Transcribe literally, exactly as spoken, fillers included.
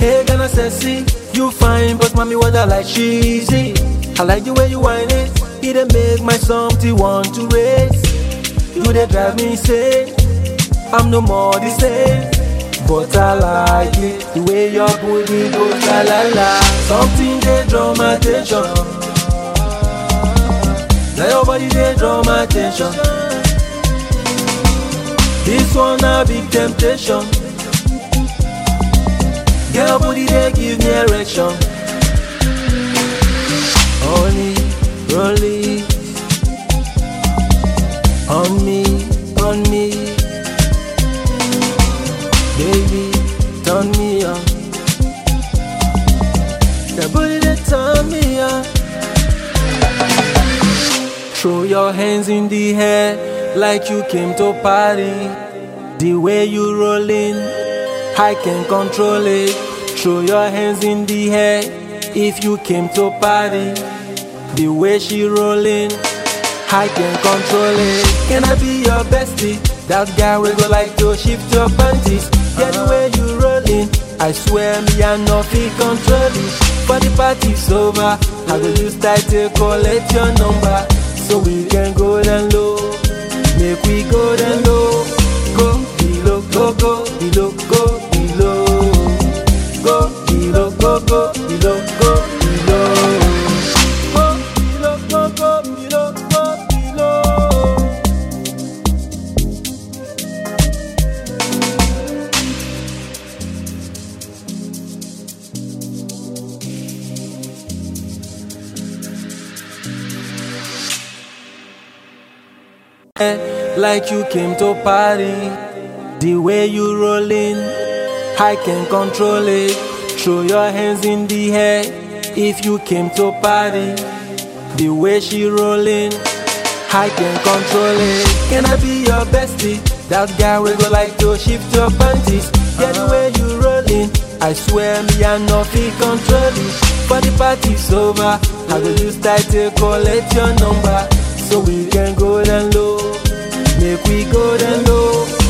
Hey, Ghana sexy, you fine, but mommy what I like cheesy. I like the way you whine it, it dey make my something want to race. You dey drive me insane, I'm no more the same. But I like it, the way your booty goes la la la. Something they draw my attention. Now your body they draw my attention. This one a big temptation. Girl, your body they give me erection. Honey, roll it on me, on me. Baby, turn me on. The booty that turn me on. Throw your hands in the air like you came to party. The way you rollin', I can control it. Throw your hands in the air if you came to party. The way she rollin', I can control it. Can I be your bestie? That guy will go like to shift your panties. Yeah, the way you rollin', I swear me I no fit control it. For the party's over, I go use tight to collect your number, so we can go down low. Make we go down low. Go below, go go below, go below. Go below, go go below, go below. Go below, go go below, go below. Like you came to party. The way you rollin', I can control it. Throw your hands in the air if you came to party. The way she rollin', I can control it. Can I be your bestie? That guy will go like to shift your panties. Yeah, the way you rollin', I swear me I no fit control it. For the party's over, I go use tight to collect your number, so we can go down low. Make we go down low.